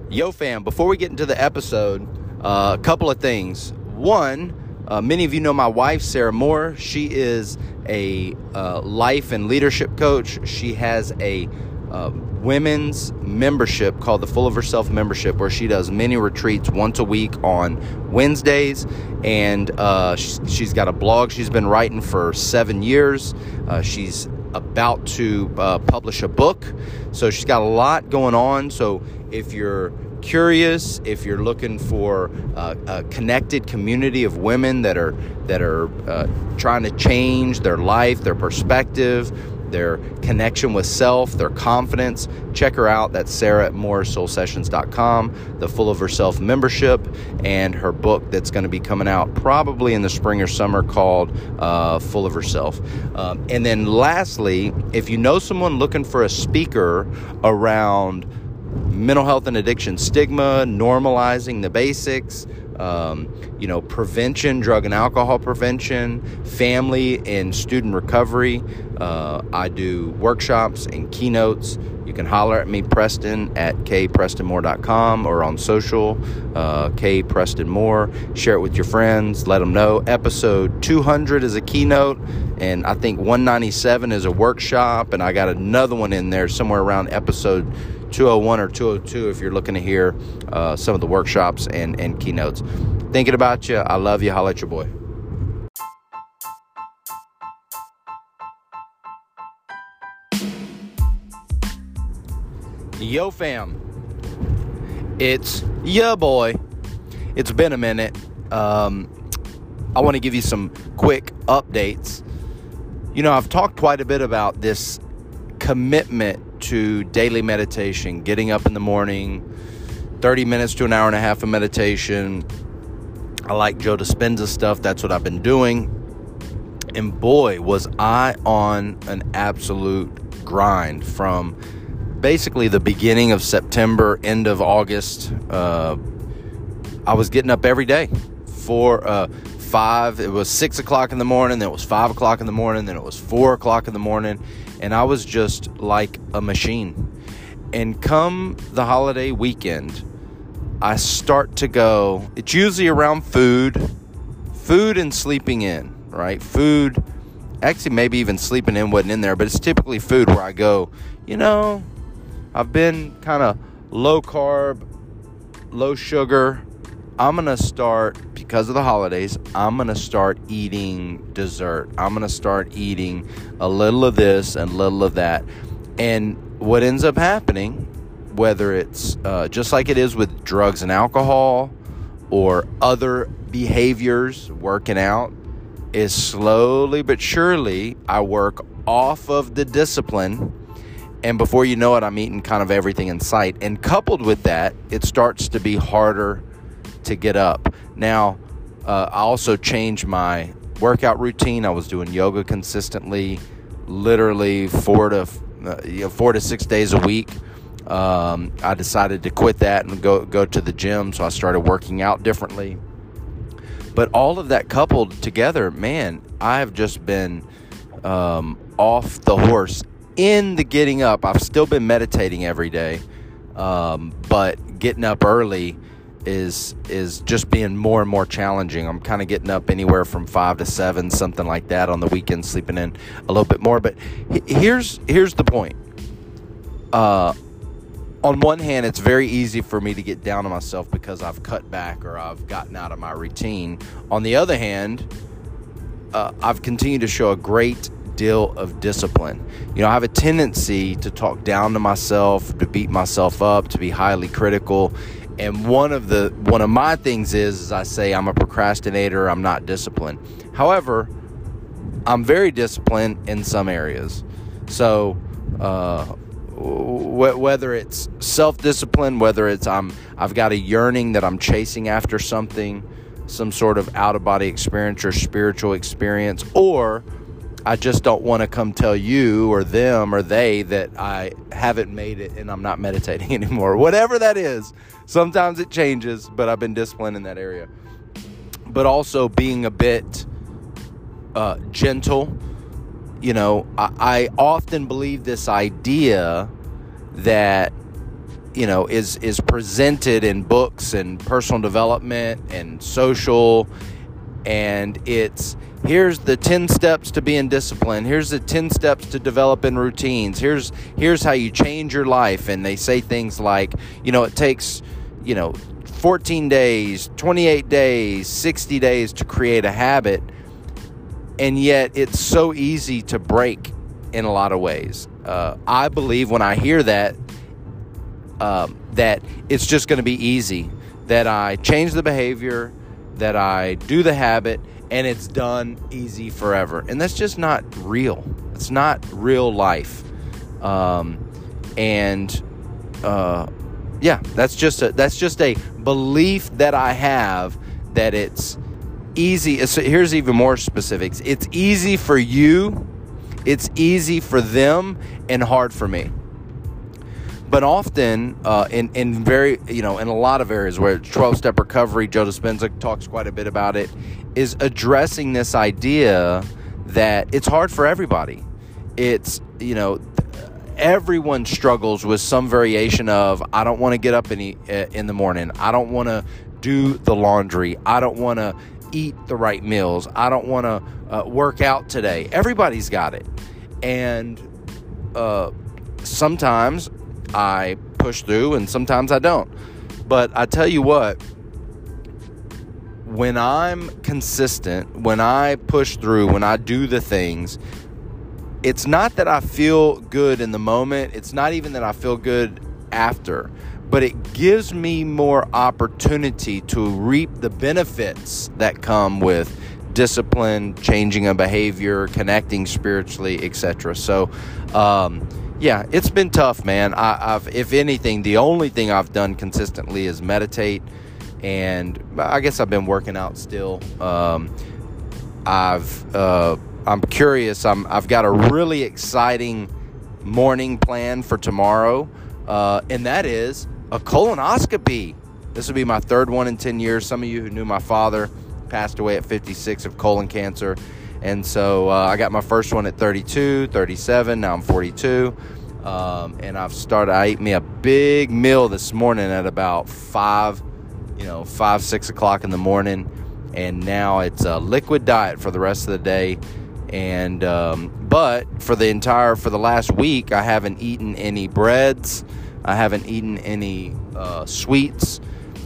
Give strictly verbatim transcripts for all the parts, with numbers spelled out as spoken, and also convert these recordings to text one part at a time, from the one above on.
Yo fam, before we get into the episode, uh, a couple of things. One, uh, many of you know my wife, Sarah Moore. She is a uh, life and leadership coach. She has a uh, women's membership called the Full of Herself membership, where she does mini retreats once a week on Wednesdays. And uh, she's, she's got a blog she's been writing for seven years. Uh, she's about to uh, publish a book. So she's got a lot going on. So if you're curious, if you're looking for uh, a connected community of women that are that are uh, trying to change their life, their perspective, their connection with self, their confidence, check her out. That's Sarah at more soul sessions dot com, the Full of Herself membership, and her book that's going to be coming out probably in the spring or summer called uh, Full of Herself. Um, and then lastly, if you know someone looking for a speaker around mental health and addiction stigma, normalizing the basics, um, you know, prevention, drug and alcohol prevention, family and student recovery. Uh, I do workshops and keynotes. You can holler at me, Preston, at k preston moore dot com, or on social, uh, K Preston Moore. Share it with your friends. Let them know. Episode two hundred is a keynote, and I think one ninety-seven is a workshop, and I got another one in there somewhere around episode two oh one or two oh two if you're looking to hear uh, some of the workshops and, and keynotes. Thinking about you. I love you. Holla at your boy. Yo fam, it's ya boy. It's been a minute. Um, I want to give you some quick updates. You know, I've talked quite a bit about this commitment to daily meditation, getting up in the morning, thirty minutes to an hour and a half of meditation. I like Joe Dispenza stuff. That's what I've been doing. And boy, was I on an absolute grind from basically the beginning of September, end of August. Uh, I was getting up every day for uh, five. It was six o'clock in the morning. Then it was five o'clock in the morning. Then it was four o'clock in the morning. And I was just like a machine. And come the holiday weekend, I start to go, it's usually around food, food and sleeping in, right? Food, actually maybe even sleeping in wasn't in there, but it's typically food where I go, you know, I've been kind of low carb, low sugar. I'm going to start, because of the holidays, I'm going to start eating dessert. I'm going to start eating a little of this and a little of that. And what ends up happening, whether it's uh, just like it is with drugs and alcohol or other behaviors, working out, is slowly but surely I work off of the discipline. And before you know it, I'm eating kind of everything in sight. And coupled with that, it starts to be harder to get up. Now, uh, I also changed my workout routine. I was doing yoga consistently, literally four to uh, you know, four to six days a week. Um, I decided to quit that and go go to the gym, so I started working out differently. But all of that coupled together, man, I have just been um, off the horse in the getting up. I've still been meditating every day, um, but getting up early is is just being more and more challenging. I'm kind of getting up anywhere from five to seven, something like that on the weekends, sleeping in a little bit more. But here's here's the point. Uh, on one hand, it's very easy for me to get down on myself because I've cut back or I've gotten out of my routine. On the other hand, uh, I've continued to show a great deal of discipline. You know, I have a tendency to talk down to myself, to beat myself up, to be highly critical. And one of the one of my things is, is I say I'm a procrastinator, I'm not disciplined. However, I'm very disciplined in some areas. So uh, w- whether it's self-discipline, whether it's I'm I've got a yearning that I'm chasing after something, some sort of out-of-body experience or spiritual experience, or I just don't want to come tell you or them or they that I haven't made it and I'm not meditating anymore. Whatever that is. Sometimes it changes, but I've been disciplined in that area. But also being a bit uh, gentle. You know, I, I often believe this idea that you know, is is presented in books and personal development and social, and it's here's the ten steps to being disciplined. Here's the ten steps to developing routines. Here's here's how you change your life. And they say things like, you know, it takes, you know, fourteen days, twenty-eight days, sixty days to create a habit. And yet it's so easy to break in a lot of ways. Uh, I believe when I hear that, um, that it's just going to be easy, that I change the behavior, that I do the habit, and it's done easy forever. And that's just not real. It's not real life. Um, and, uh, yeah, that's just a, that's just a belief that I have that it's easy. So here's even more specifics. It's easy for you. It's easy for them and hard for me. But often, uh, in, in very, you know, in a lot of areas where twelve-step recovery, Joe Dispenza talks quite a bit about it, is addressing this idea that it's hard for everybody. It's, you know, everyone struggles with some variation of, I don't want to get up in the, in the morning. I don't want to do the laundry. I don't want to eat the right meals. I don't want to uh, work out today. Everybody's got it. And uh, sometimes I push through and sometimes I don't. But I tell you what, when I'm consistent, when I push through, when I do the things, it's not that I feel good in the moment. It's not even that I feel good after. But it gives me more opportunity to reap the benefits that come with discipline, changing a behavior, connecting spiritually, et cetera. So, um, yeah, it's been tough, man. I, I've, if anything, the only thing I've done consistently is meditate, and I guess I've been working out still. Um, I've, uh, I'm curious. I'm, I've got a really exciting morning plan for tomorrow, uh, and that is a colonoscopy. This will be my third one in ten years. Some of you who knew my father passed away at fifty-six of colon cancer. And so uh, I got my first one at thirty-two, thirty-seven. Now I'm forty-two. Um, and I've started, I ate me a big meal this morning at about five, you know, five, six o'clock in the morning. And now it's a liquid diet for the rest of the day. And, um, but for the entire, for the last week, I haven't eaten any breads. I haven't eaten any uh, sweets,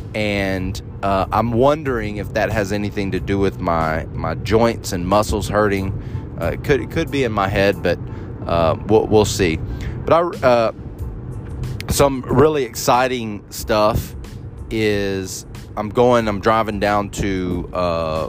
and uh, I'm wondering if that has anything to do with my, my joints and muscles hurting. Uh, it could it could be in my head, but uh, we'll we'll see. But I, uh, some really exciting stuff is I'm going. I'm driving down to uh,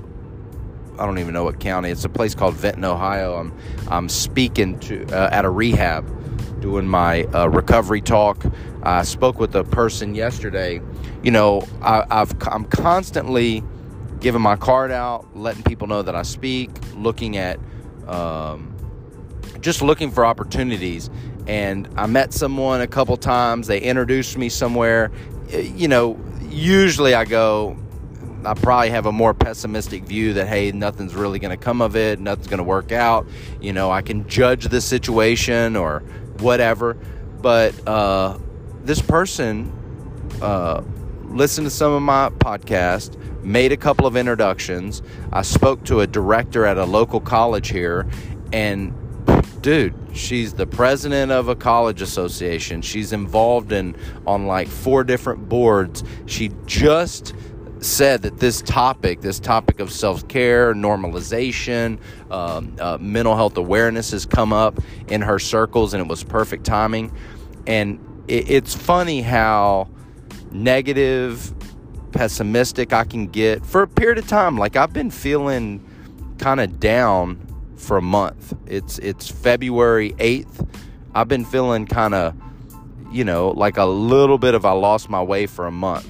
I don't even know what county. It's a place called Vinton, Ohio. I'm I'm speaking to uh, at a rehab, doing my uh, recovery talk. I spoke with a person yesterday. You know, I, I've, I'm constantly giving my card out, letting people know that I speak, looking at, um, just looking for opportunities. And I met someone a couple times. They introduced me somewhere. You know, usually I go, I probably have a more pessimistic view that, hey, nothing's really going to come of it. Nothing's going to work out. You know, I can judge the situation or whatever. But uh, this person uh, listened to some of my podcast, made a couple of introductions. I spoke to a director at a local college here, and dude, she's the president of a college association. She's involved in on like four different boards. She just said that this topic, this topic of self-care, normalization, um, uh, mental health awareness has come up in her circles, and it was perfect timing. And it, it's funny how negative, pessimistic I can get for a period of time. Like, I've been feeling kind of down for a month. It's it's February eighth. I've been feeling kind of, you know, like a little bit of I lost my way for a month.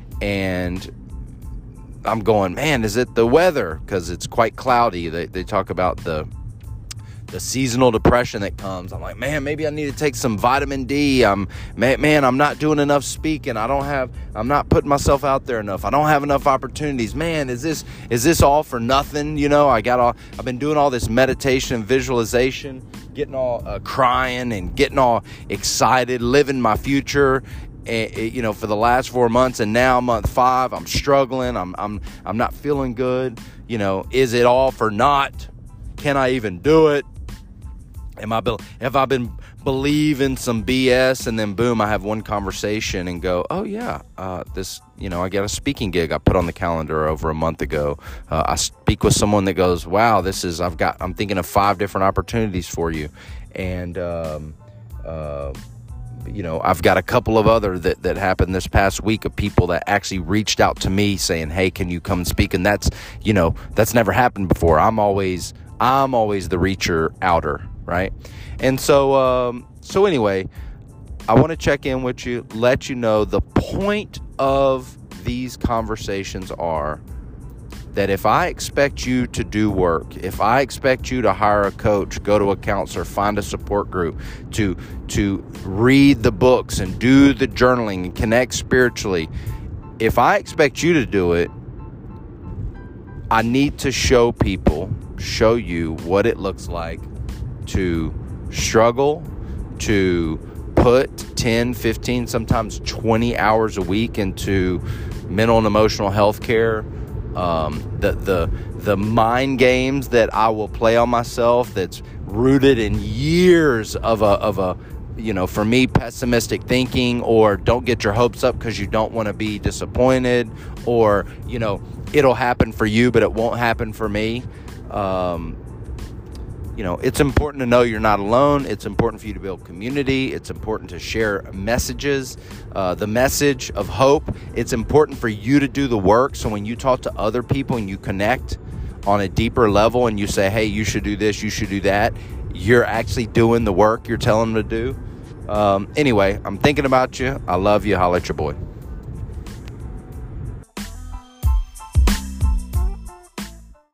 And I'm going, man, is it the weather? Because it's quite cloudy. They they talk about the the seasonal depression that comes. I'm like, man, maybe I need to take some vitamin D. I'm man, man, I'm not doing enough speaking. I don't have. I'm not putting myself out there enough. I don't have enough opportunities. Man, is this is this all for nothing? You know, I got all. I've been doing all this meditation and visualization, getting all uh, crying and getting all excited, living my future, and, you know, for the last four months, and now month five, I'm struggling. I'm I'm I'm not feeling good. You know, is it all for naught? Can I even do it? Am I have I been believing some B S, and then boom, I have one conversation and go, oh yeah, uh, this, you know, I got a speaking gig I put on the calendar over a month ago. Uh, I speak with someone that goes, wow, this is, I've got, I'm thinking of five different opportunities for you. And, um, uh, you know, I've got a couple of other that, that happened this past week of people that actually reached out to me saying, hey, can you come and speak? And that's, you know, that's never happened before. I'm always, I'm always the reacher outer, right? And so, um, so anyway, I want to check in with you, let you know the point of these conversations are that if I expect you to do work, if I expect you to hire a coach, go to a counselor, find a support group, to to read the books and do the journaling and connect spiritually, if I expect you to do it, I need to show people, show you what it looks like to struggle, to put ten, fifteen, sometimes twenty hours a week into mental and emotional health care. Um, the, the, the mind games that I will play on myself that's rooted in years of a, of a, you know, for me, pessimistic thinking, or don't get your hopes up because you don't want to be disappointed, or, you know, it'll happen for you, but it won't happen for me. Um, You know, it's important to know you're not alone. It's important for you to build community. It's important to share messages, uh, the message of hope. It's important for you to do the work. So when you talk to other people and you connect on a deeper level and you say, hey, you should do this, you should do that, you're actually doing the work you're telling them to do. Um, anyway, I'm thinking about you. I love you. Holla at your boy.